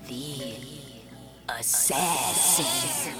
The Assassin.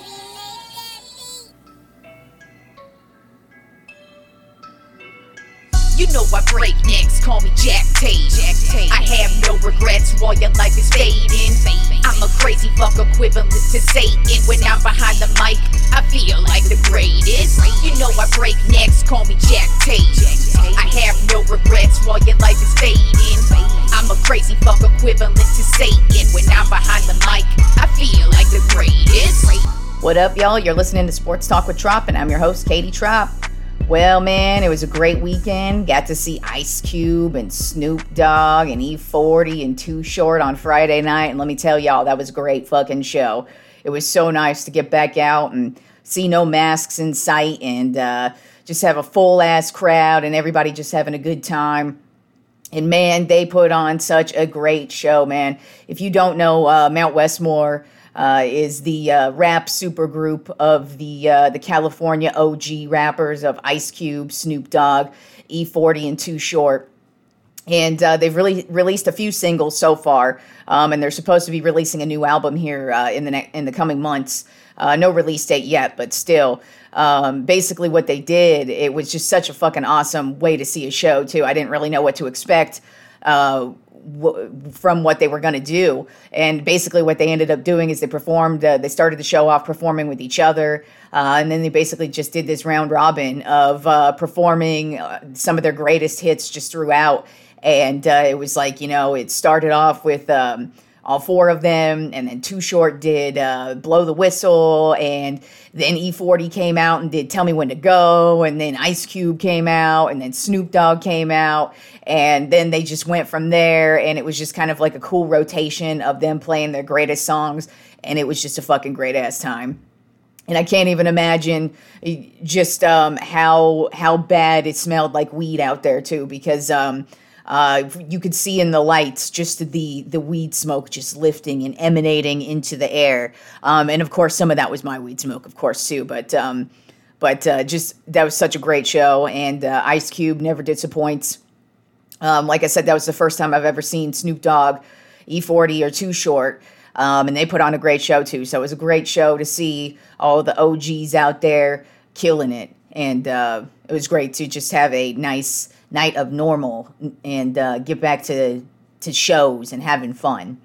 You know I break necks, call me Jack Tate. I have no regrets while your life is fading. I'm a crazy fuck equivalent to Satan. When I'm behind the mic, I feel like the greatest. You know I break necks, call me Jack Tate. I have no regrets while your life is fading. I'm a crazy fuck equivalent to Satan. When I'm behind the mic, I feel like the greatest. What up, y'all? You're listening to Sports Talk with Trop, and I'm your host, Katie Trop. Well, man, it was a great weekend. Got to see Ice Cube and Snoop Dogg and E40 and Too Short on Friday night. And let me tell y'all, that was a great fucking show. It was so nice to get back out and see no masks in sight and just have a full-ass crowd and everybody just having a good time. And, man, they put on such a great show, man. If you don't know, Mount Westmore is the rap supergroup of the California OG rappers of Ice Cube, Snoop Dogg, E40, and Too Short. And they've really released a few singles so far, and they're supposed to be releasing a new album here in the coming months. No release date yet, but still. Basically what they did, it was just such a fucking awesome way to see a show, too. I didn't really know what to expect from what they were going to do. And basically what they ended up doing is they started the show off performing with each other. And then they basically just did this round robin of performing some of their greatest hits just throughout. And it was like, it started off with all four of them, and then Too Short did Blow the Whistle, and then E40 came out and did Tell Me When to Go, and then Ice Cube came out, and then Snoop Dogg came out, and then they just went from there, and it was just kind of like a cool rotation of them playing their greatest songs, and it was just a fucking great-ass time. And I can't even imagine just how bad it smelled like weed out there, too, because you could see in the lights just the weed smoke just lifting and emanating into the air. And of course, some of that was my weed smoke, of course, too. But just that was such a great show. And Ice Cube never disappoints. Like I said, that was the first time I've ever seen Snoop Dogg, E40, or Too Short. And they put on a great show, too. So it was a great show to see all the OGs out there killing it. And it was great to just have a nice night of normal and get back to shows and having fun.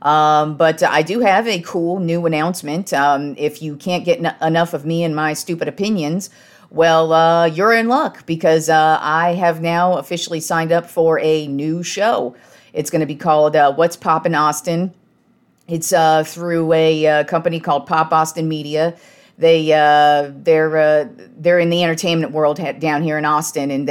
But I do have a cool new announcement. If you can't get enough of me and my stupid opinions, well, you're in luck, because I have now officially signed up for a new show. It's going to be called What's Poppin' Austin. It's through a company called Pop Austin Media. They're in the entertainment world down here in Austin, and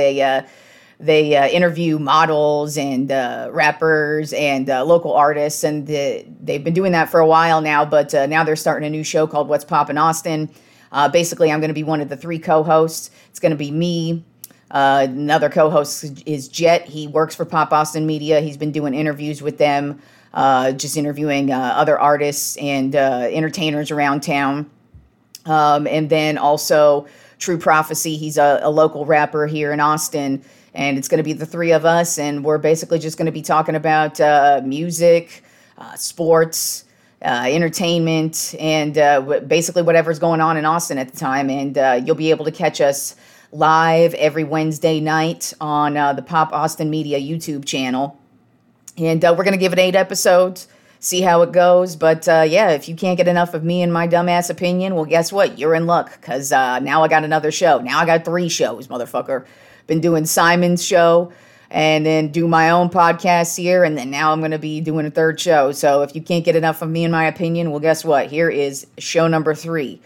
they interview models and rappers and local artists, and they've been doing that for a while now, but now they're starting a new show called What's Poppin' Austin. Basically, I'm going to be one of the three co-hosts. It's going to be me. Another co-host is Jet. He works for Pop Austin Media. He's been doing interviews with them, just interviewing other artists and entertainers around town. And then also True Prophecy. He's a local rapper here in Austin. And it's going to be the three of us, and we're basically just going to be talking about music, sports, entertainment, and basically whatever's going on in Austin at the time. And you'll be able to catch us live every Wednesday night on the Pop Austin Media YouTube channel. And we're going to give it 8 episodes, see how it goes. But yeah, if you can't get enough of me and my dumbass opinion, well, guess what? You're in luck, because now I got another show. Now I got 3 shows, motherfucker. Been doing Simon's show, and then do my own podcast here, and then now I'm going to be doing a 3rd show. So if you can't get enough of me and my opinion, well, guess what? Here is show number 3.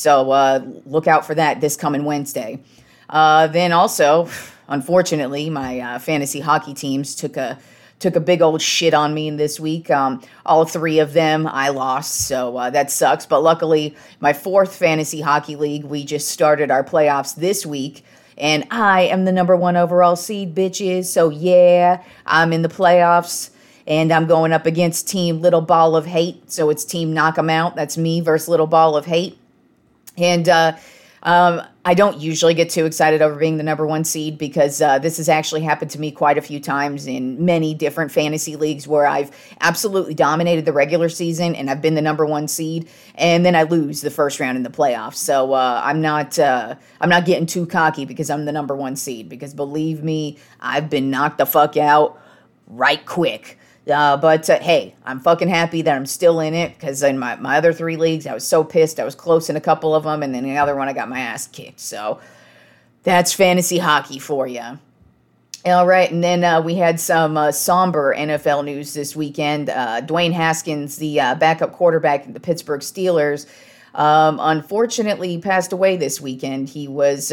So look out for that this coming Wednesday. Then also, unfortunately, my fantasy hockey teams took a big old shit on me this week. All 3 of them I lost, so that sucks. But luckily, my 4th fantasy hockey league, we just started our playoffs this week. And I am the number 1 overall seed, bitches. So, yeah, I'm in the playoffs. And I'm going up against Team Little Ball of Hate. So, it's Team Knock 'em Out. That's me versus Little Ball of Hate. And I don't usually get too excited over being the number one seed because this has actually happened to me quite a few times in many different fantasy leagues where I've absolutely dominated the regular season and I've been the number one seed, and then I lose the first round in the playoffs. So I'm not getting too cocky because I'm the number one seed, because believe me, I've been knocked the fuck out right quick. But hey, I'm fucking happy that I'm still in it, because in my other 3 leagues, I was so pissed. I was close in a couple of them, and then the other one, I got my ass kicked. So that's fantasy hockey for you. All right, and then we had some somber NFL news this weekend. Dwayne Haskins, the backup quarterback of the Pittsburgh Steelers, unfortunately passed away this weekend. He was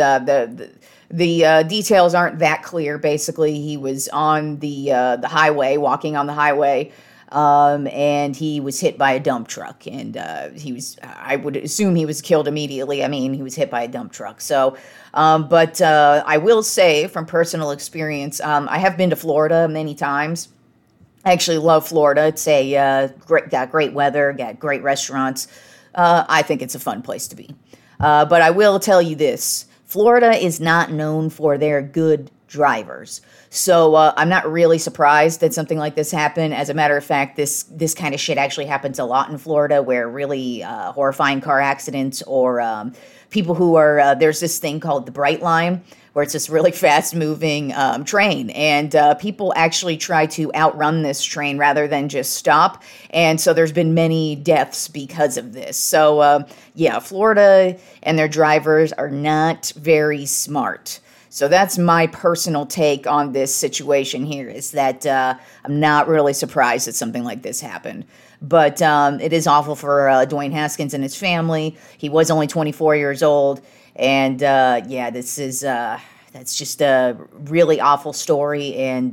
the details aren't that clear. Basically, he was on the highway, walking on the highway, and he was hit by a dump truck. And I would assume he was killed immediately. I mean, he was hit by a dump truck. So, but I will say from personal experience, I have been to Florida many times. I actually love Florida. It's got great weather, got great restaurants. I think it's a fun place to be. But I will tell you this. Florida is not known for their good drivers. So I'm not really surprised that something like this happened. As a matter of fact, this kind of shit actually happens a lot in Florida, where really horrifying car accidents or people who are, there's this thing called the Bright Line, where it's this really fast-moving train, and people actually try to outrun this train rather than just stop, and so there's been many deaths because of this. So, yeah, Florida and their drivers are not very smart. So that's my personal take on this situation here, is that I'm not really surprised that something like this happened. But it is awful for Dwayne Haskins and his family. He was only 24 years old. And yeah, that's just a really awful story. And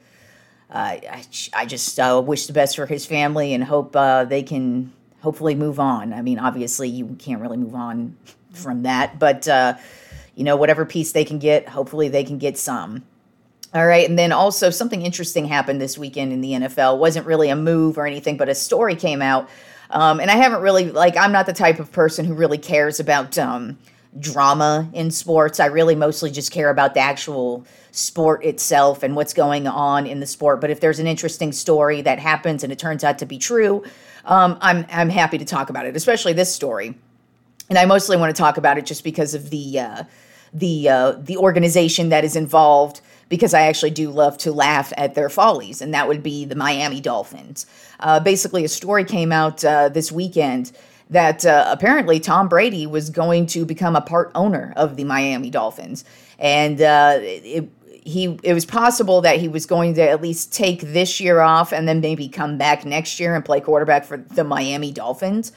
I just wish the best for his family and hope they can hopefully move on. I mean, obviously, you can't really move on from that. But, whatever piece they can get, hopefully they can get some. All right, and then also something interesting happened this weekend in the NFL. It wasn't really a move or anything, but a story came out. And I haven't really, I'm not the type of person who really cares about drama in sports. I really mostly just care about the actual sport itself and what's going on in the sport. But if there's an interesting story that happens and it turns out to be true, I'm happy to talk about it, especially this story. And I mostly want to talk about it just because of the organization that is involved, because I actually do love to laugh at their follies, and that would be the Miami Dolphins. Basically, a story came out this weekend that apparently Tom Brady was going to become a part owner of the Miami Dolphins, and it was possible that he was going to at least take this year off and then maybe come back next year and play quarterback for the Miami Dolphins.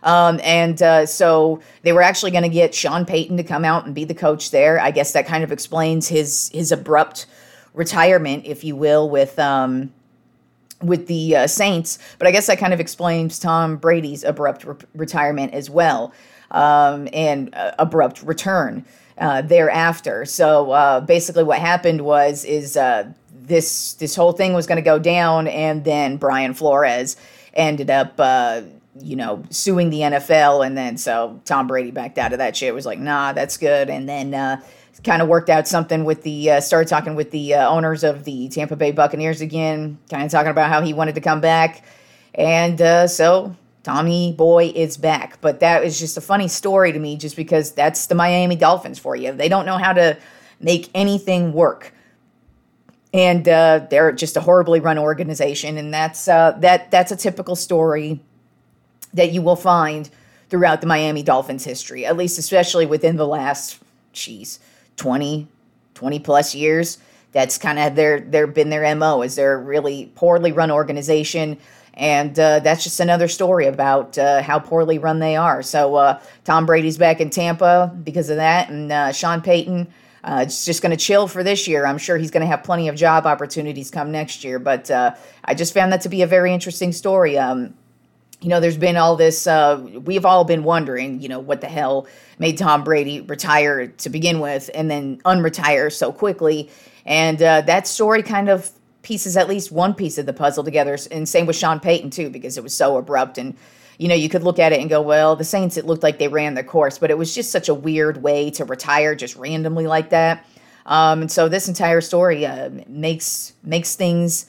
So they were actually going to get Sean Payton to come out and be the coach there. I guess that kind of explains his abrupt retirement, if you will, with the Saints. But I guess that kind of explains Tom Brady's abrupt retirement as well, and abrupt return thereafter. So basically, what happened is this whole thing was going to go down, and then Brian Flores ended up suing the NFL, and then so Tom Brady backed out of that shit. Was like, nah, that's good. And then kind of worked out something with started talking with the owners of the Tampa Bay Buccaneers again, kind of talking about how he wanted to come back. And so Tommy Boy is back. But that is just a funny story to me, just because that's the Miami Dolphins for you. They don't know how to make anything work. And they're just a horribly run organization. And that's a typical story that you will find throughout the Miami Dolphins history, at least especially within the last, 20 plus years. That's kind of been their MO, is they're a really poorly run organization. And that's just another story about how poorly run they are. So Tom Brady's back in Tampa because of that. And Sean Payton is just going to chill for this year. I'm sure he's going to have plenty of job opportunities come next year. But I just found that to be a very interesting story. There's been all this, we've all been wondering, what the hell made Tom Brady retire to begin with and then unretire so quickly. And that story kind of pieces at least one piece of the puzzle together. And same with Sean Payton, too, because it was so abrupt. And, you could look at it and go, well, the Saints, it looked like they ran their course, but it was just such a weird way to retire just randomly like that. And so this entire story makes things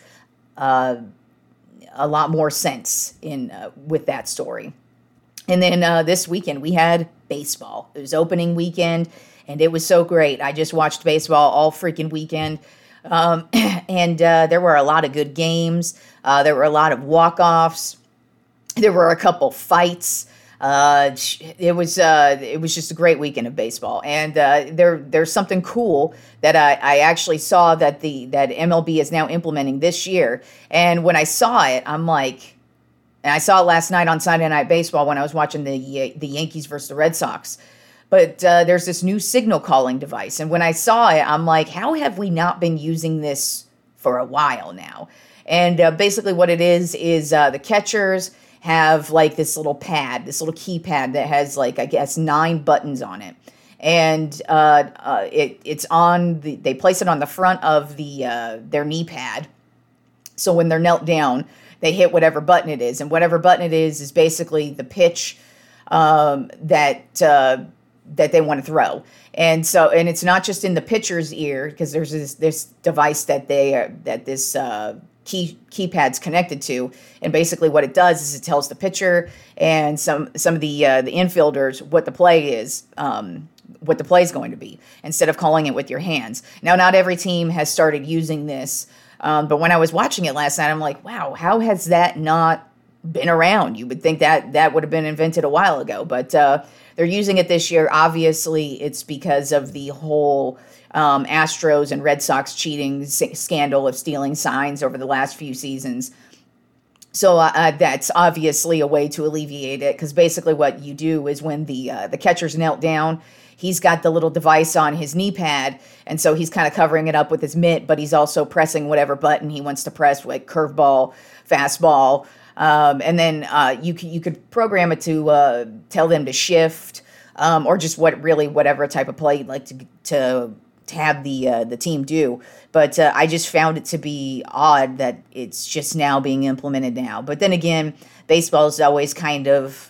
a lot more sense with that story. And then this weekend we had baseball. It was opening weekend, and it was so great. I just watched baseball all freaking weekend. And there were a lot of good games. There were a lot of walk-offs. There were a couple fights. It was just a great weekend of baseball. And there's something cool that I actually saw that MLB is now implementing this year. And when I saw it, I'm like, and I saw it last night on Sunday Night Baseball when I was watching the Yankees versus the Red Sox. But there's this new signal calling device. And when I saw it, I'm like, how have we not been using this for a while now? And basically what it is the catchers have like this little pad, this little keypad that has like, I guess, 9 buttons on it. And it's on they place it on the front of their knee pad. So when they're knelt down, they hit whatever button it is. And whatever button it is basically the pitch that they want to throw. And it's not just in the pitcher's ear, because there's this device that this keypad's connected to, and basically what it does is it tells the pitcher and some of the infielders what the play is, what the play is going to be, instead of calling it with your hands. Now, not every team has started using this, but when I was watching it last night, I'm like, wow, how has that not been around? You would think that would have been invented a while ago, but they're using it this year. Obviously, it's because of the whole Astros and Red Sox cheating scandal of stealing signs over the last few seasons. So that's obviously a way to alleviate it, because basically what you do is when the catcher's knelt down, he's got the little device on his knee pad, and so he's kind of covering it up with his mitt, but he's also pressing whatever button he wants to press, like curveball, fastball, and then you could program it to tell them to shift, or just whatever type of play you'd like to have the team do. But I just found it to be odd that it's just now being implemented now. But then again, baseball is always kind of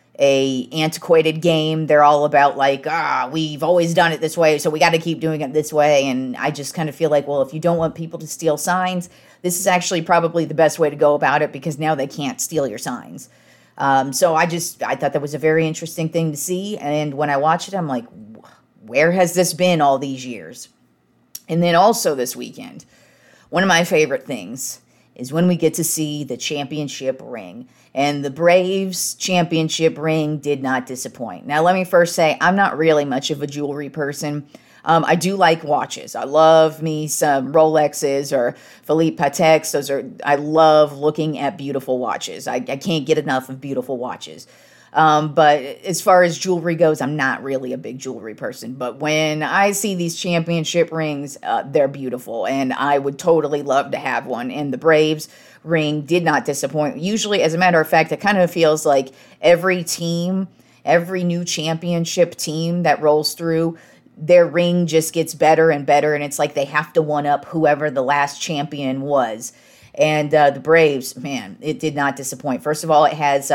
a antiquated game. They're all about like, we've always done it this way, so we got to keep doing it this way. And I just kind of feel like, well, if you don't want people to steal signs, this is actually probably the best way to go about it, because now they can't steal your signs. So I thought that was a very interesting thing to see. And when I watched it, I'm like, where has this been all these years? And then also this weekend, one of my favorite things is when we get to see the championship ring. And the Braves championship ring did not disappoint. Now, let me first say, I'm not really much of a jewelry person. I do like watches. I love me some Rolexes or Philippe Pateks. I love looking at beautiful watches. I can't get enough of beautiful watches. But as far as jewelry goes, I'm not really a big jewelry person. But when I see these championship rings, they're beautiful, and I would totally love to have one. And the Braves ring did not disappoint. Usually, as a matter of fact, it kind of feels like every new championship team that rolls through, their ring just gets better and better, and it's like they have to one-up whoever the last champion was. And the Braves, man, it did not disappoint. First of all, it has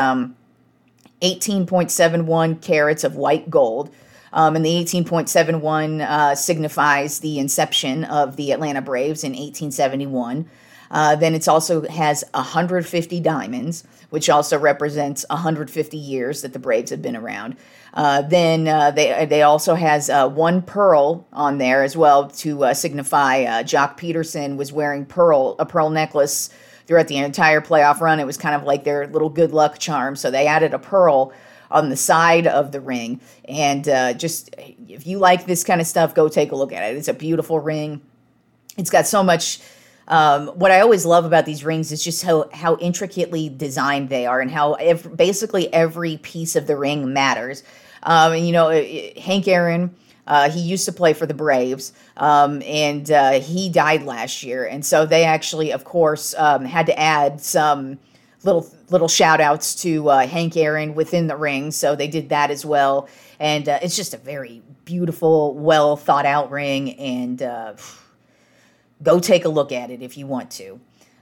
18.71 carats of white gold. And the 18.71 signifies the inception of the Atlanta Braves in 1871. Then it also has 150 diamonds, which also represents 150 years that the Braves have been around. Then they also has one pearl on there as well to signify Jock Peterson was wearing a pearl necklace throughout the entire playoff run. It was kind of like their little good luck charm. So they added a pearl on the side of the ring. And just, if you like this kind of stuff, go take a look at it. It's a beautiful ring. It's got so much. What I always love about these rings is just how intricately designed they are, and how basically every piece of the ring matters. Hank Aaron, he used to play for the Braves, and he died last year. And so they actually, of course, had to add some little shout outs to Hank Aaron within the ring. So they did that as well. And it's just a very beautiful, well thought out ring. And go take a look at it if you want to.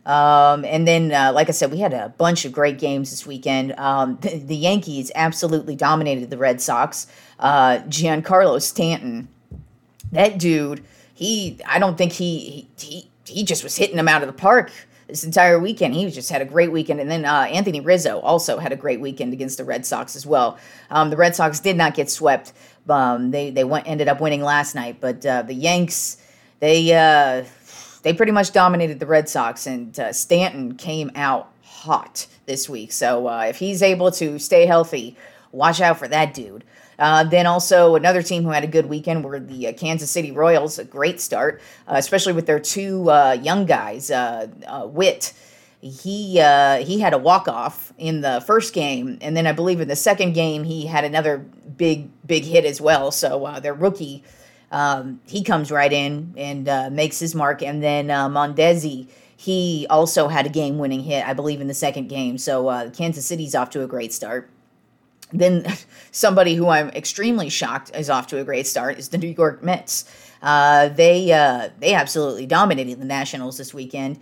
And then, like I said, we had a bunch of great games this weekend. The Yankees absolutely dominated the Red Sox. Giancarlo Stanton, that dude, I don't think he just was hitting them out of the park this entire weekend. He just had a great weekend. And then Anthony Rizzo also had a great weekend against the Red Sox as well. The Red Sox did not get swept. Ended up winning last night, but the Yanks, they pretty much dominated the Red Sox, and Stanton came out hot this week. So if he's able to stay healthy, watch out for that dude. Then also another team who had a good weekend were the Kansas City Royals. A great start, especially with their two young guys. Witt, he had a walk-off in the first game, and then I believe in the second game he had another big hit as well. So their rookie, he comes right in and makes his mark. And then Mondesi, he also had a game-winning hit, I believe, in the second game. So Kansas City's off to a great start. Then somebody who I'm extremely shocked is off to a great start is the New York Mets. They absolutely dominated the Nationals this weekend.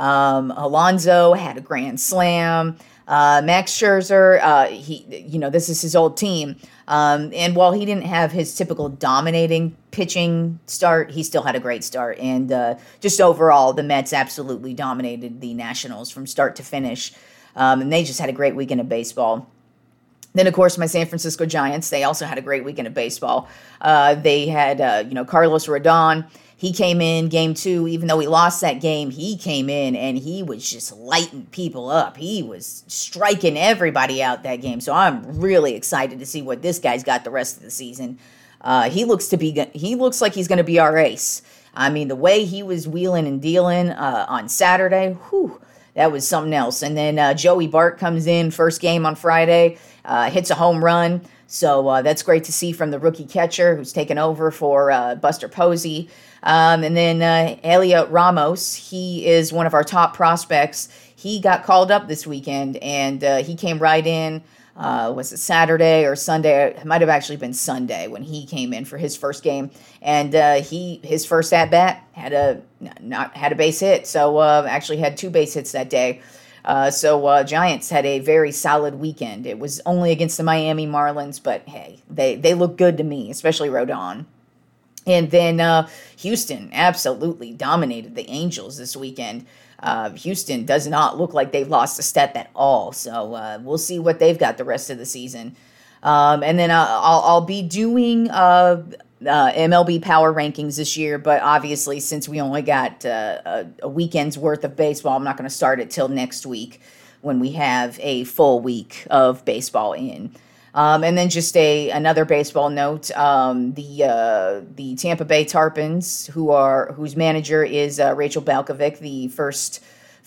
Alonso had a grand slam. Max Scherzer, this is his old team. And while he didn't have his typical dominating pitching start, he still had a great start. And just overall, the Mets absolutely dominated the Nationals from start to finish. And they just had a great weekend of baseball. Then, of course, my San Francisco Giants, they also had a great weekend of baseball. They had, Carlos Rodon. He came in game 2, even though he lost that game, he came in and he was just lighting people up. He was striking everybody out that game. So I'm really excited to see what this guy's got the rest of the season. He looks like he's going to be our ace. I mean, the way he was wheeling and dealing on Saturday, that was something else. And then Joey Bart comes in, first game on Friday, hits a home run. So that's great to see from the rookie catcher who's taken over for Buster Posey. And then Heliot Ramos, he is one of our top prospects. He got called up this weekend, and he came right in. Was it Saturday or Sunday? It might have actually been Sunday when he came in for his first game. And his first at-bat had a base hit. So actually had 2 base hits that day. So Giants had a very solid weekend. It was only against the Miami Marlins, but hey, they look good to me, especially Rodon. And then Houston absolutely dominated the Angels this weekend. Houston does not look like they've lost a step at all. So we'll see what they've got the rest of the season. And then I'll be doing MLB Power Rankings this year, but obviously since we only got a weekend's worth of baseball, I'm not going to start it till next week when we have a full week of baseball in. And then just another baseball note, the Tampa Bay Tarpons, whose manager is Rachel Balkovec, the first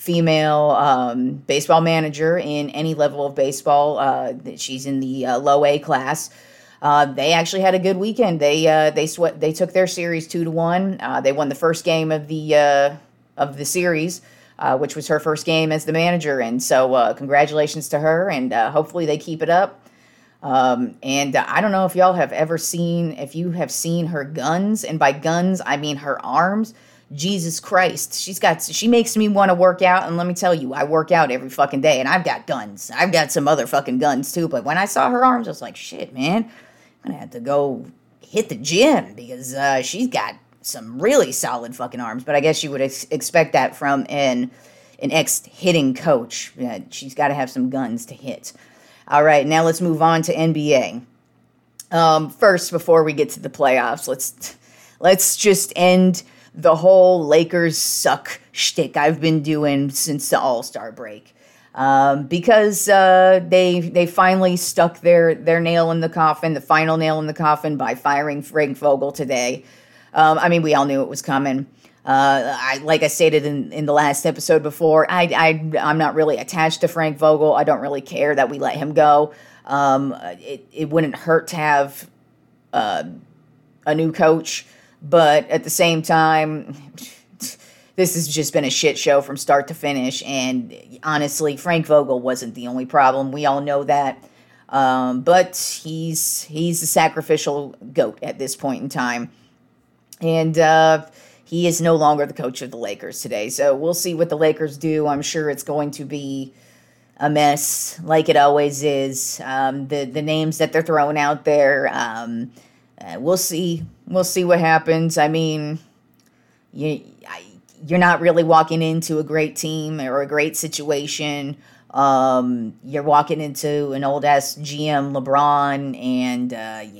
female baseball manager in any level of baseball. She's in the low A class. They actually had a good weekend. They took their series 2-1. They won the first game of the series, which was her first game as the manager. And so congratulations to her, and hopefully they keep it up. And I don't know if y'all have if you have seen her guns, and by guns, I mean her arms. Jesus Christ. She makes me want to work out. And let me tell you, I work out every fucking day, and I've got guns. I've got some other fucking guns too. But when I saw her arms, I was like, shit, man, I'm going to have to go hit the gym because, she's got some really solid fucking arms. But I guess you would expect that from an ex-hitting coach. She's got to have some guns to hit. All right, now let's move on to NBA. First, before we get to the playoffs, let's just end the whole Lakers suck shtick I've been doing since the All-Star break. Because they finally stuck their nail in the coffin, the final nail in the coffin, by firing Frank Vogel today. We all knew it was coming. Like I stated in the last episode before, I'm not really attached to Frank Vogel. I don't really care that we let him go. It wouldn't hurt to have a new coach, but at the same time, this has just been a shit show from start to finish. And honestly, Frank Vogel wasn't the only problem. We all know that. But he's a sacrificial goat at this point in time. And he is no longer the coach of the Lakers today. So we'll see what the Lakers do. I'm sure it's going to be a mess, like it always is. The names that they're throwing out there, we'll see. We'll see what happens. I mean, you're not really walking into a great team or a great situation. You're walking into an old-ass GM, LeBron, and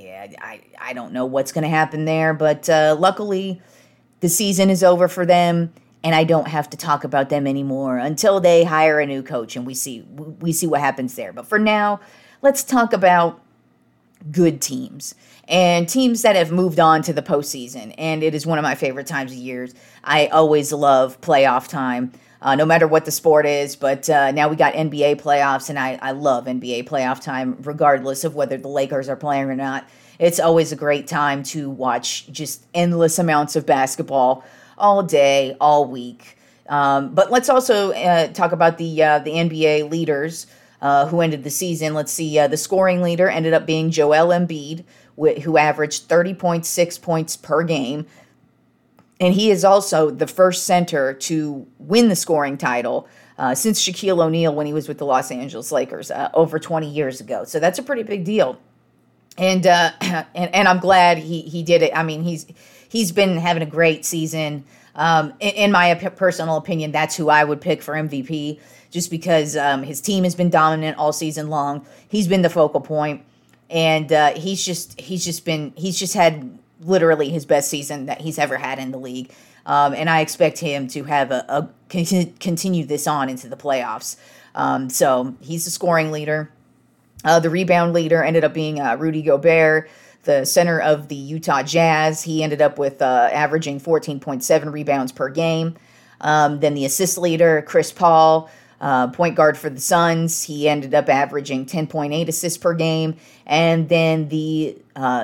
I don't know what's going to happen there. But luckily, the season is over for them, and I don't have to talk about them anymore until they hire a new coach, and we see what happens there. But for now, let's talk about good teams and teams that have moved on to the postseason. And it is one of my favorite times of years. I always love playoff time, no matter what the sport is. But now we got NBA playoffs, and I love NBA playoff time, regardless of whether the Lakers are playing or not. It's always a great time to watch just endless amounts of basketball all day, all week. But let's also talk about the NBA leaders who ended the season. Let's see. The scoring leader ended up being Joel Embiid, who averaged 30.6 points per game. And he is also the first center to win the scoring title since Shaquille O'Neal when he was with the Los Angeles Lakers over 20 years ago. So that's a pretty big deal. And I'm glad he did it. I mean, he's been having a great season. In my personal opinion, that's who I would pick for MVP, just because his team has been dominant all season long. He's been the focal point, and he's just had literally his best season that he's ever had in the league. And I expect him to have continue this on into the playoffs. So he's the scoring leader. The rebound leader ended up being Rudy Gobert, the center of the Utah Jazz. He ended up with averaging 14.7 rebounds per game. Then the assist leader, Chris Paul, point guard for the Suns. He ended up averaging 10.8 assists per game. And then the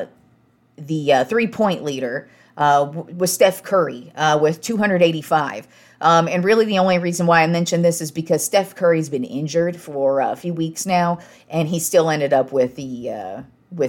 three-point leader was Steph Curry with 285. And really the only reason why I mentioned this is because Steph Curry's been injured for a few weeks now, and he still ended up with the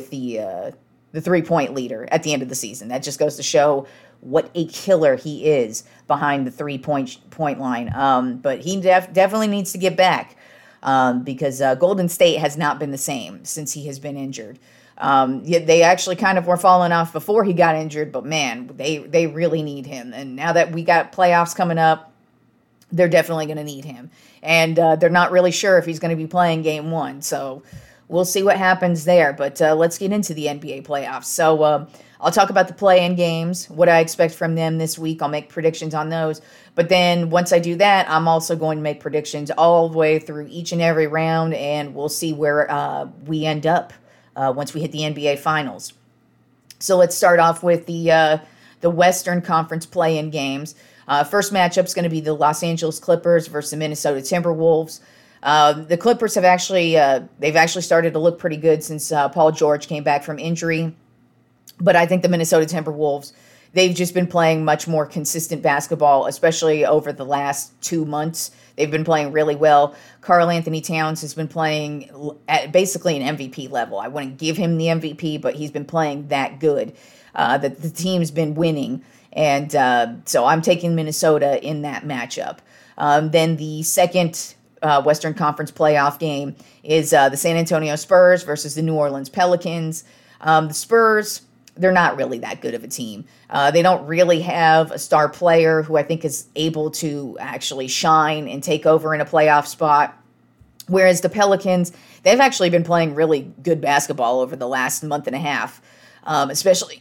three-point leader at the end of the season. That just goes to show what a killer he is behind the three-point line. But he definitely needs to get back because Golden State has not been the same since he has been injured. Yet they actually kind of were falling off before he got injured, but man, they really need him. And now that we got playoffs coming up, they're definitely going to need him. And they're not really sure if he's going to be playing game one. So we'll see what happens there. But let's get into the NBA playoffs. So I'll talk about the play-in games, what I expect from them this week. I'll make predictions on those. But then once I do that, I'm also going to make predictions all the way through each and every round, and we'll see where we end up once we hit the NBA Finals. So let's start off with the Western Conference play-in games. First matchup is going to be the Los Angeles Clippers versus the Minnesota Timberwolves. The Clippers have they've actually started to look pretty good since Paul George came back from injury. But I think the Minnesota Timberwolves, they've just been playing much more consistent basketball, especially over the last 2 months. They've been playing really well. Karl Anthony Towns has been playing at basically an MVP level. I wouldn't give him the MVP, but he's been playing that good. The team's been winning. And so I'm taking Minnesota in that matchup. Then the second Western Conference playoff game is the San Antonio Spurs versus the New Orleans Pelicans. The Spurs, they're not really that good of a team. They don't really have a star player who I think is able to actually shine and take over in a playoff spot. Whereas the Pelicans, they've actually been playing really good basketball over the last month and a half, especially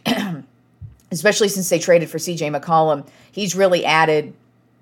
since they traded for CJ McCollum. He's really added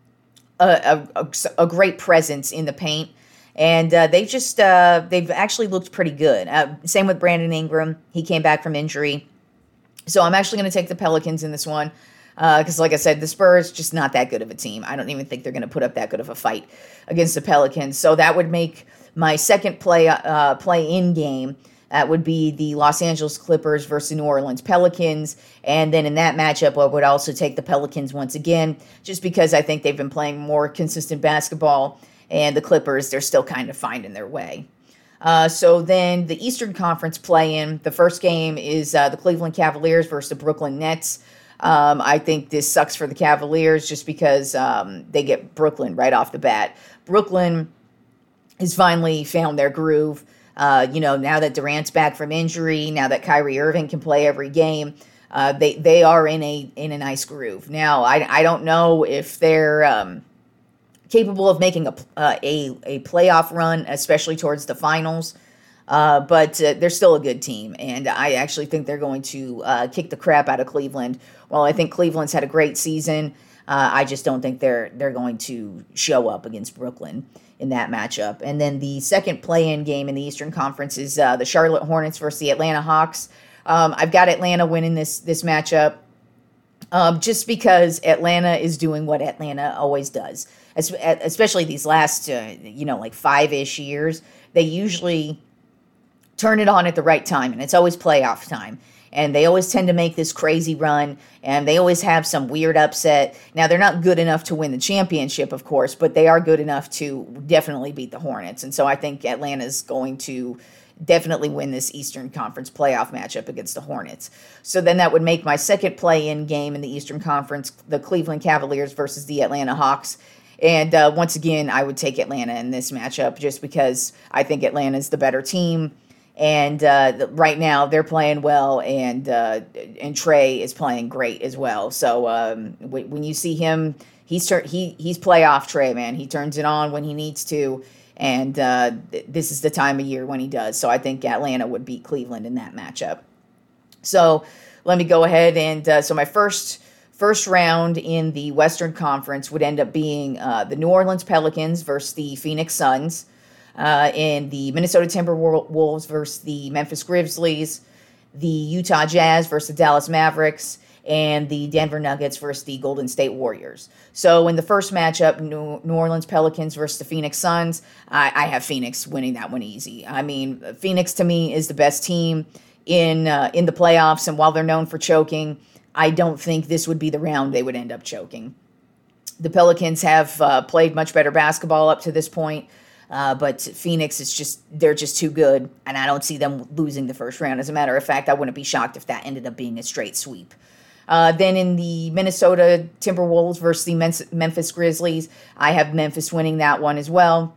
a great presence in the paint. And they've actually looked pretty good. Same with Brandon Ingram. He came back from injury. So I'm actually going to take the Pelicans in this one because, like I said, the Spurs, just not that good of a team. I don't even think they're going to put up that good of a fight against the Pelicans. So that would make my second play-in game. That would be the Los Angeles Clippers versus New Orleans Pelicans. And then in that matchup, I would also take the Pelicans once again, just because I think they've been playing more consistent basketball. And the Clippers, they're still kind of finding their way. So then the Eastern Conference play-in, the first game is the Cleveland Cavaliers versus the Brooklyn Nets. I think this sucks for the Cavaliers just because they get Brooklyn right off the bat. Brooklyn has finally found their groove. Now that Durant's back from injury, now that Kyrie Irving can play every game, they are in a nice groove. Now, I don't know if they're capable of making a playoff run, especially towards the finals. But they're still a good team, and I actually think they're going to kick the crap out of Cleveland. Well, I think Cleveland's had a great season. I just don't think they're going to show up against Brooklyn in that matchup. And then the second play-in game in the Eastern Conference is the Charlotte Hornets versus the Atlanta Hawks. I've got Atlanta winning this matchup just because Atlanta is doing what Atlanta always does, especially these last, 5-ish years. They usually turn it on at the right time, and it's always playoff time. And they always tend to make this crazy run, and they always have some weird upset. Now, they're not good enough to win the championship, of course, but they are good enough to definitely beat the Hornets. And so I think Atlanta's going to definitely win this Eastern Conference playoff matchup against the Hornets. So then that would make my second play-in game in the Eastern Conference, the Cleveland Cavaliers versus the Atlanta Hawks. And once again, I would take Atlanta in this matchup just because I think Atlanta's the better team. And right now they're playing well, and Trey is playing great as well. So when you see him, he's playoff Trey, man. He turns it on when he needs to, and this is the time of year when he does. So I think Atlanta would beat Cleveland in that matchup. So let me go ahead and so my first round in the Western Conference would end up being the New Orleans Pelicans versus the Phoenix Suns. In the Minnesota Timberwolves versus the Memphis Grizzlies, the Utah Jazz versus the Dallas Mavericks, and the Denver Nuggets versus the Golden State Warriors. So in the first matchup, New Orleans Pelicans versus the Phoenix Suns, I have Phoenix winning that one easy. I mean, Phoenix to me is the best team in the playoffs, and while they're known for choking, I don't think this would be the round they would end up choking. The Pelicans have played much better basketball up to this point. But Phoenix they're just too good, and I don't see them losing the first round. As a matter of fact, I wouldn't be shocked if that ended up being a straight sweep. Then in the Minnesota Timberwolves versus the Memphis Grizzlies, I have Memphis winning that one as well.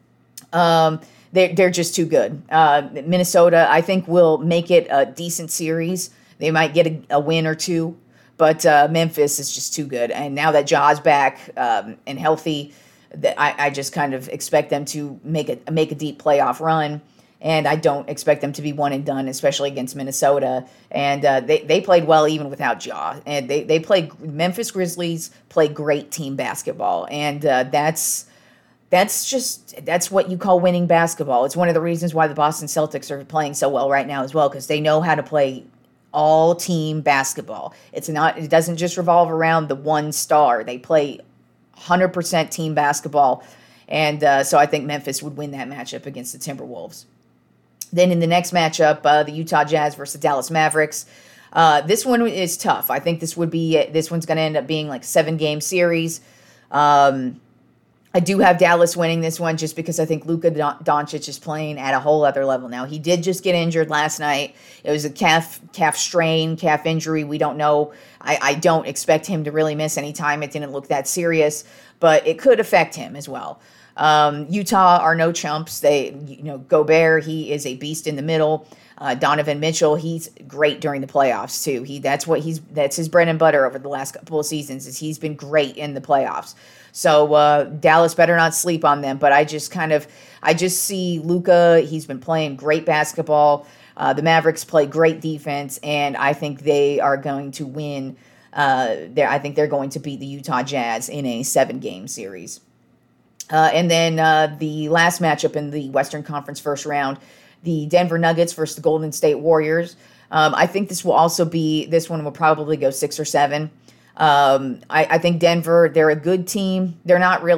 They're just too good. Minnesota, I think, will make it a decent series. They might get a win or two, but Memphis is just too good. And now that Ja's back and healthy, that I just kind of expect them to make a deep playoff run, and I don't expect them to be one and done, especially against Minnesota. And they played well even without Ja. And they played Memphis Grizzlies play great team basketball, and that's what you call winning basketball. It's one of the reasons why the Boston Celtics are playing so well right now as well, because they know how to play all team basketball. It doesn't just revolve around the one star. They play 100% team basketball, and so I think Memphis would win that matchup against the Timberwolves. Then in the next matchup, the Utah Jazz versus the Dallas Mavericks. This one is tough. I think this one's going to end up being like a 7-game series. I do have Dallas winning this one just because I think Luka Doncic is playing at a whole other level now. He did just get injured last night. It was a calf strain, calf injury. We don't know. I don't expect him to really miss any time. It didn't look that serious, but it could affect him as well. Utah are no chumps. Gobert, he is a beast in the middle. Donovan Mitchell, he's great during the playoffs too. That's his bread and butter over the last couple of seasons. Is he's been great in the playoffs. So Dallas better not sleep on them. But I just see Luka. He's been playing great basketball. The Mavericks play great defense, and I think they are going to win. I think they're going to beat the Utah Jazz in a 7-game series. And then the last matchup in the Western Conference first round, the Denver Nuggets versus the Golden State Warriors. I think this one will probably go 6 or 7. I think Denver, they're a good team. They're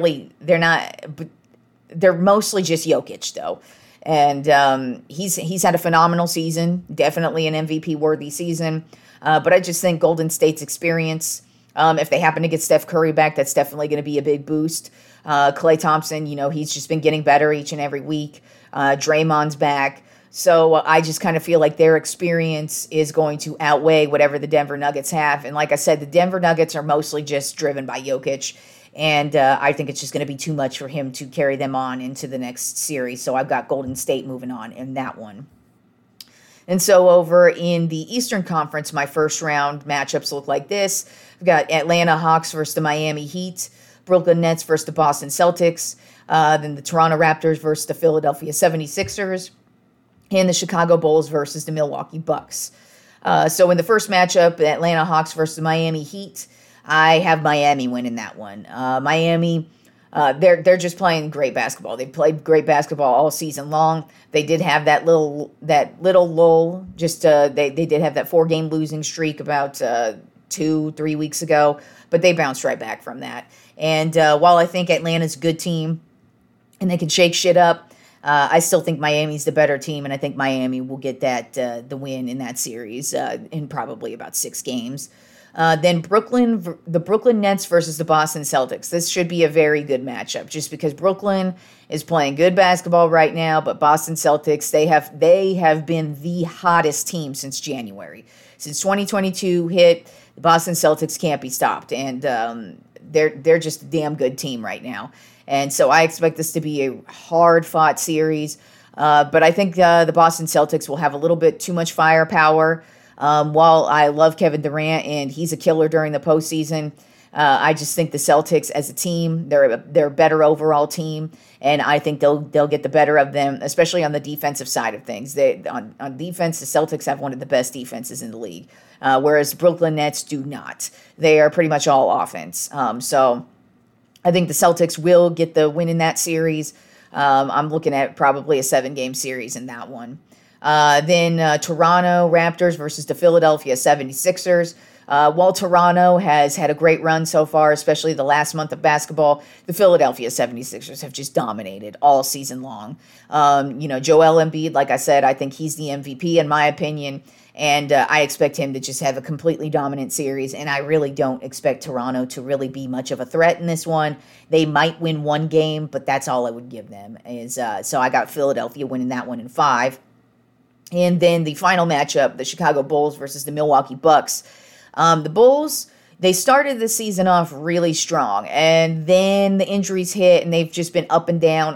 mostly just Jokic though. And he's had a phenomenal season, definitely an MVP worthy season. But I just think Golden State's experience, if they happen to get Steph Curry back, that's definitely going to be a big boost. Klay Thompson, he's just been getting better each and every week. Draymond's back. So I just kind of feel like their experience is going to outweigh whatever the Denver Nuggets have. And like I said, the Denver Nuggets are mostly just driven by Jokic. And I think it's just going to be too much for him to carry them on into the next series. So I've got Golden State moving on in that one. And so over in the Eastern Conference, my first round matchups look like this. We've got Atlanta Hawks versus the Miami Heat, Brooklyn Nets versus the Boston Celtics, then the Toronto Raptors versus the Philadelphia 76ers, and the Chicago Bulls versus the Milwaukee Bucks. So in the first matchup, the Atlanta Hawks versus the Miami Heat, I have Miami winning that one. Miami, they're just playing great basketball. They played great basketball all season long. They did have that little lull. Just they did have that 4-game losing streak about 2-3 weeks ago, but they bounced right back from that. And while I think Atlanta's a good team and they can shake shit up, I still think Miami's the better team, and I think Miami will get that the win in that series in probably about 6 games. Then the Brooklyn Nets versus the Boston Celtics. This should be a very good matchup just because Brooklyn is playing good basketball right now, but Boston Celtics, they have been the hottest team since January. Since 2022 hit, the Boston Celtics can't be stopped, and they're just a damn good team right now. And so I expect this to be a hard-fought series, but I think the Boston Celtics will have a little bit too much firepower. While I love Kevin Durant and he's a killer during the postseason, I just think the Celtics as a team, they're a better overall team, and I think they'll get the better of them, especially on the defensive side of things. On defense, the Celtics have one of the best defenses in the league, whereas Brooklyn Nets do not. They are pretty much all offense. So I think the Celtics will get the win in that series. I'm looking at probably a 7-game series in that one. Then Toronto Raptors versus the Philadelphia 76ers. While Toronto has had a great run so far, especially the last month of basketball, the Philadelphia 76ers have just dominated all season long. Joel Embiid, like I said, I think he's the MVP in my opinion, and I expect him to just have a completely dominant series, and I really don't expect Toronto to really be much of a threat in this one. They might win 1 game, but that's all I would give them. So I got Philadelphia winning that one in 5. And then the final matchup, the Chicago Bulls versus the Milwaukee Bucks. The Bulls, they started the season off really strong, and then the injuries hit, and they've just been up and down.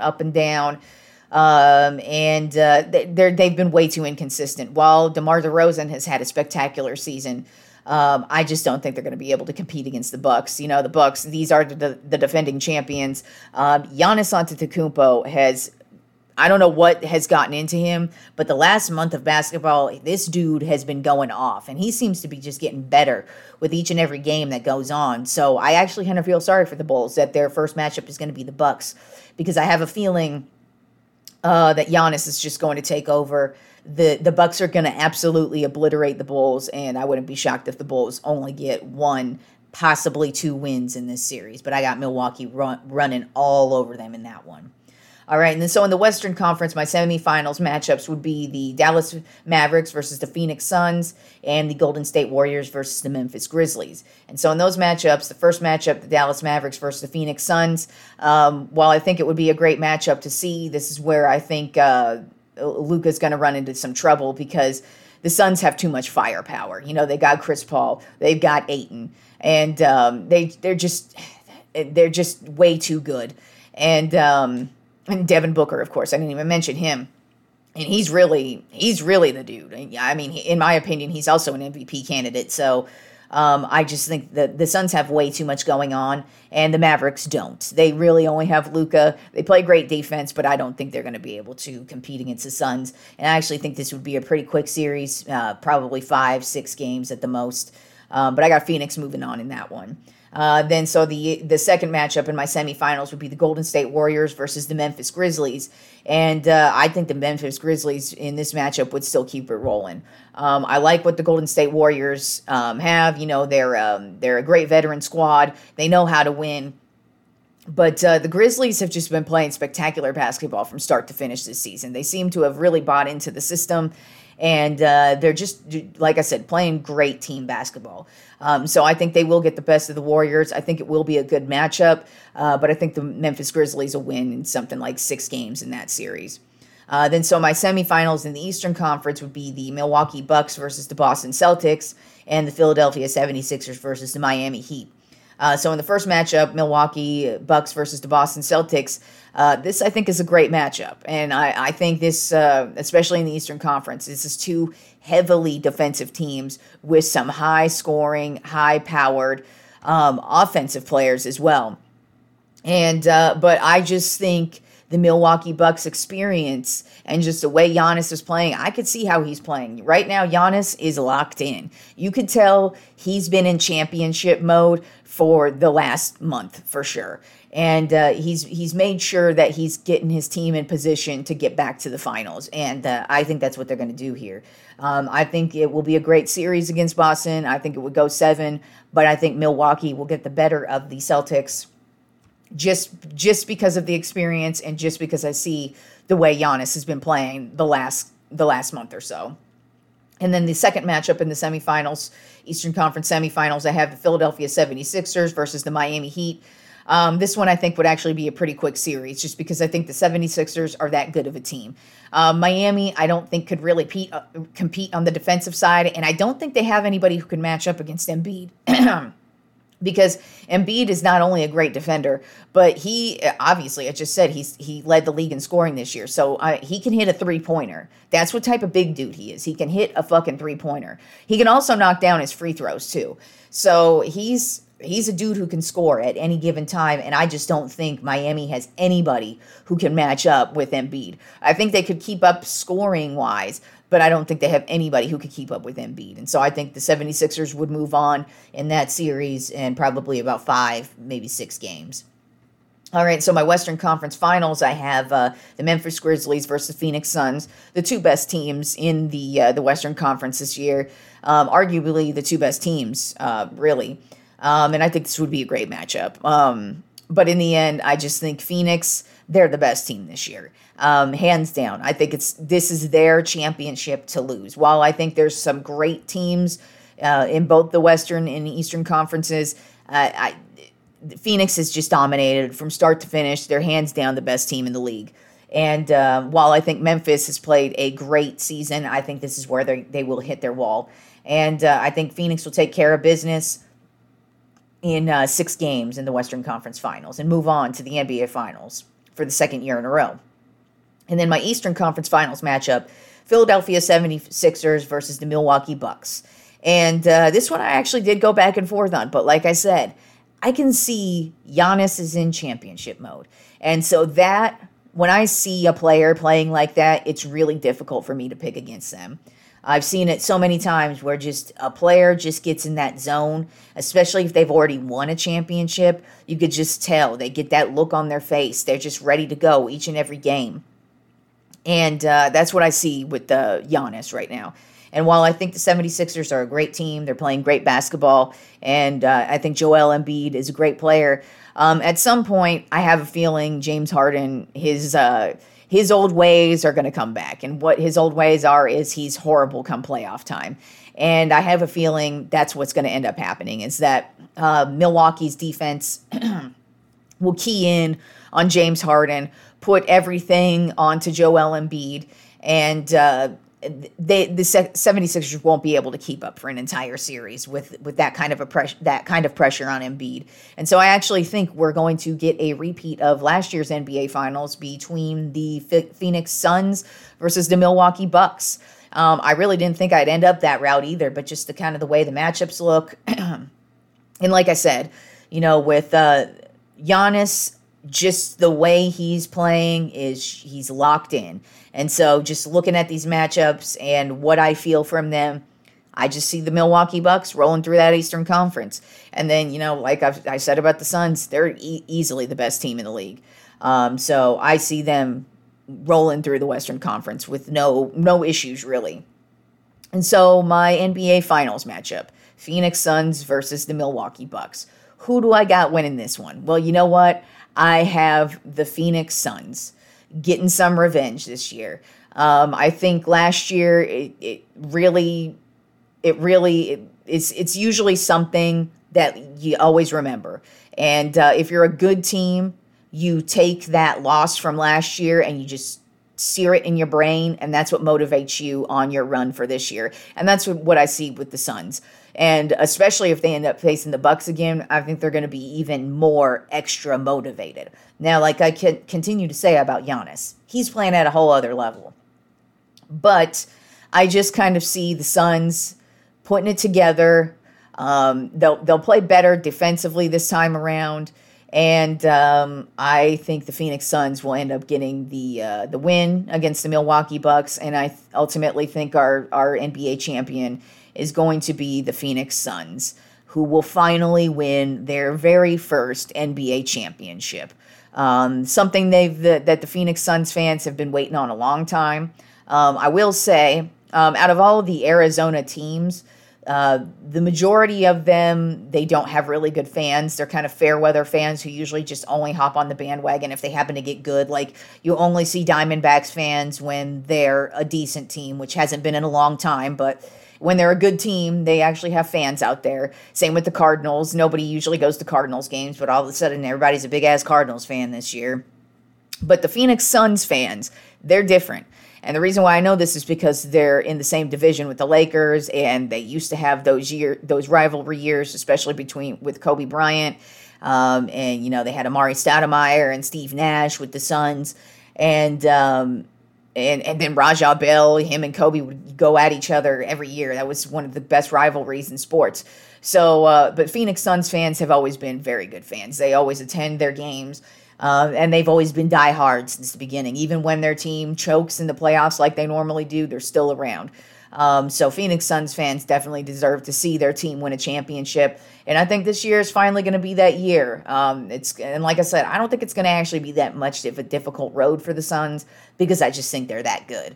They've been way too inconsistent. While DeMar DeRozan has had a spectacular season, I just don't think they're going to be able to compete against the Bucks. The Bucks, these are the defending champions. Giannis Antetokounmpo has, I don't know what has gotten into him, but the last month of basketball, this dude has been going off, and he seems to be just getting better with each and every game that goes on. So I actually kind of feel sorry for the Bulls that their first matchup is going to be the Bucks, because I have a feeling that Giannis is just going to take over. The Bucks are going to absolutely obliterate the Bulls, and I wouldn't be shocked if the Bulls only get 1, possibly 2 wins in this series. But I got Milwaukee running all over them in that one. All right, and then so in the Western Conference, my semifinals matchups would be the Dallas Mavericks versus the Phoenix Suns and the Golden State Warriors versus the Memphis Grizzlies. And so in those matchups, the first matchup, the Dallas Mavericks versus the Phoenix Suns, while I think it would be a great matchup to see, this is where I think Luka's going to run into some trouble because the Suns have too much firepower. They got Chris Paul, they've got Ayton, and they're just way too good. And Devin Booker, of course, I didn't even mention him. And he's really the dude. I mean, in my opinion, he's also an MVP candidate. So I just think that the Suns have way too much going on, and the Mavericks don't. They really only have Luka. They play great defense, but I don't think they're going to be able to compete against the Suns. And I actually think this would be a pretty quick series, probably 5-6 games at the most. But I got Phoenix moving on in that one. Then the second matchup in my semifinals would be the Golden State Warriors versus the Memphis Grizzlies. And I think the Memphis Grizzlies in this matchup would still keep it rolling. I like what the Golden State Warriors have. They're a great veteran squad. They know how to win. But the Grizzlies have just been playing spectacular basketball from start to finish this season. They seem to have really bought into the system. And they're just, like I said, playing great team basketball. So I think they will get the best of the Warriors. I think it will be a good matchup. But I think the Memphis Grizzlies will win in something like 6 games in that series. So my semifinals in the Eastern Conference would be the Milwaukee Bucks versus the Boston Celtics and the Philadelphia 76ers versus the Miami Heat. So in the first matchup, Milwaukee Bucks versus the Boston Celtics, this I think is a great matchup. And I think this, especially in the Eastern Conference, this is two heavily defensive teams with some high-scoring, high-powered offensive players as well. And but I just think the Milwaukee Bucks experience and just the way Giannis is playing, I could see how he's playing. Right now, Giannis is locked in. You could tell he's been in championship mode for the last month for sure. And he's made sure that he's getting his team in position to get back to the finals. And I think that's what they're going to do here. I think it will be a great series against Boston. I think it would go 7, but I think Milwaukee will get the better of the Celtics just because of the experience and just because I see the way Giannis has been playing the last month or so. And then the second matchup in the semifinals, Eastern Conference semifinals, I have the Philadelphia 76ers versus the Miami Heat. This one I think would actually be a pretty quick series just because I think the 76ers are that good of a team. Miami, I don't think could really compete on the defensive side, and I don't think they have anybody who can match up against Embiid. Because Embiid is not only a great defender, but he, obviously, I just said he led the league in scoring this year. So he can hit a three-pointer. That's what type of big dude he is. He can hit a fucking three-pointer. He can also knock down his free throws, too. So he's a dude who can score at any given time, and I just don't think Miami has anybody who can match up with Embiid. I think they could keep up scoring-wise, but I don't think they have anybody who could keep up with Embiid. And so I think the 76ers would move on in that series in probably about 5, maybe 6 games. All right, so my Western Conference Finals, I have the Memphis Grizzlies versus Phoenix Suns, the two best teams in the Western Conference this year, arguably the two best teams, really. And I think this would be a great matchup. But in the end, I just think Phoenix, they're the best team this year. Hands down. I think this is their championship to lose. While I think there's some great teams in both the Western and Eastern conferences, Phoenix is just dominated from start to finish. They're hands down the best team in the league. And while I think Memphis has played a great season, I think this is where they will hit their wall. And I think Phoenix will take care of business in 6 games in the Western Conference Finals and move on to the NBA Finals for the second year in a row. And then my Eastern Conference Finals matchup, Philadelphia 76ers versus the Milwaukee Bucks. And this one I actually did go back and forth on, but like I said, I can see Giannis is in championship mode. And so that, when I see a player playing like that, it's really difficult for me to pick against them. I've seen it so many times where just a player just gets in that zone, especially if they've already won a championship. You could just tell. They get that look on their face. They're just ready to go each and every game. And that's what I see with Giannis right now. And while I think the 76ers are a great team, they're playing great basketball, and I think Joel Embiid is a great player, at some point I have a feeling James Harden, his old ways are going to come back. And what his old ways are is he's horrible come playoff time. And I have a feeling that's what's going to end up happening, is that Milwaukee's defense will key in on James Harden, put everything onto Joel Embiid, and the 76ers won't be able to keep up for an entire series with that kind of pressure on Embiid. And so I actually think we're going to get a repeat of last year's NBA Finals between the Phoenix Suns versus the Milwaukee Bucks. I really didn't think I'd end up that route either, but just the way the matchups look. And like I said, with Giannis, just the way he's playing he's locked in. And so just looking at these matchups and what I feel from them, I just see the Milwaukee Bucks rolling through that Eastern Conference. And then, like I said about the Suns, they're easily the best team in the league. So I see them rolling through the Western Conference with no issues, really. And so my NBA Finals matchup, Phoenix Suns versus the Milwaukee Bucks. Who do I got winning this one? Well, you know what? I have the Phoenix Suns getting some revenge this year. I think last year it's usually something that you always remember. And if you're a good team, you take that loss from last year and you just sear it in your brain, and that's what motivates you on your run for this year. And that's what I see with the Suns. And especially if they end up facing the Bucks again, I think they're going to be even more extra motivated. Now, like I can continue to say about Giannis, he's playing at a whole other level. But I just kind of see the Suns putting it together. They'll play better defensively this time around. And I think the Phoenix Suns will end up getting the win against the Milwaukee Bucks. And I ultimately think our NBA champion is going to be the Phoenix Suns, who will finally win their very first NBA championship. Something that the Phoenix Suns fans have been waiting on a long time. I will say, out of all of the Arizona teams, the majority of them, they don't have really good fans. They're kind of fair weather fans who usually just only hop on the bandwagon if they happen to get good. Like, you only see Diamondbacks fans when they're a decent team, which hasn't been in a long time, but when they're a good team, they actually have fans out there. Same with the Cardinals. Nobody usually goes to Cardinals games, but all of a sudden everybody's a big-ass Cardinals fan this year. But the Phoenix Suns fans, they're different. And the reason why I know this is because they're in the same division with the Lakers, and they used to have those rivalry years, especially with Kobe Bryant. And, you know, they had Amari Stoudemire and Steve Nash with the Suns. And then Rajah Bell, him and Kobe would go at each other every year. That was one of the best rivalries in sports. So, but Phoenix Suns fans have always been very good fans. They always attend their games. And they've always been diehard since the beginning. Even when their team chokes in the playoffs like they normally do, they're still around. So Phoenix Suns fans definitely deserve to see their team win a championship. And I think this year is finally going to be that year. And like I said, I don't think it's going to actually be that much of a difficult road for the Suns because I just think they're that good.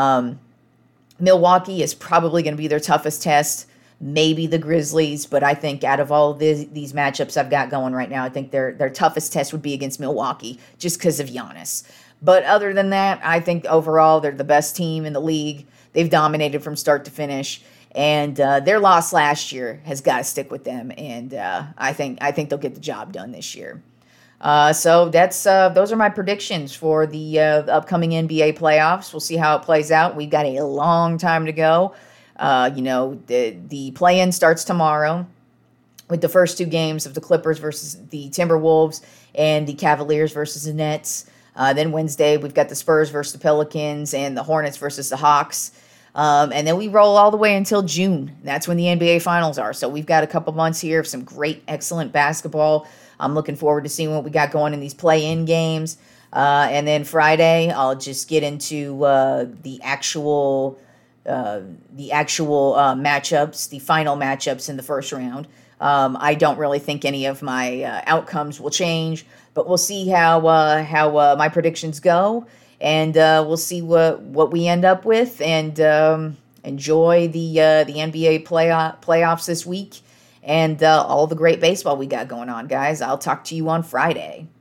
Milwaukee is probably going to be their toughest test. Maybe the Grizzlies, but I think out of all these matchups I've got going right now, I think their toughest test would be against Milwaukee just because of Giannis. But other than that, I think overall they're the best team in the league. They've dominated from start to finish, and their loss last year has got to stick with them. And I think they'll get the job done this year. So those are my predictions for the upcoming NBA playoffs. We'll see how it plays out. We've got a long time to go. The play-in starts tomorrow with the first two games of the Clippers versus the Timberwolves and the Cavaliers versus the Nets. Then Wednesday, we've got the Spurs versus the Pelicans and the Hornets versus the Hawks. And then we roll all the way until June. That's when the NBA Finals are. So we've got a couple months here of some great, excellent basketball. I'm looking forward to seeing what we got going in these play-in games. And then Friday, I'll just get into the actual matchups, the final matchups in the first round. I don't really think any of my outcomes will change, but we'll see how my predictions go, and we'll see what we end up with, and enjoy the NBA playoffs this week, and all the great baseball we got going on, guys. I'll talk to you on Friday.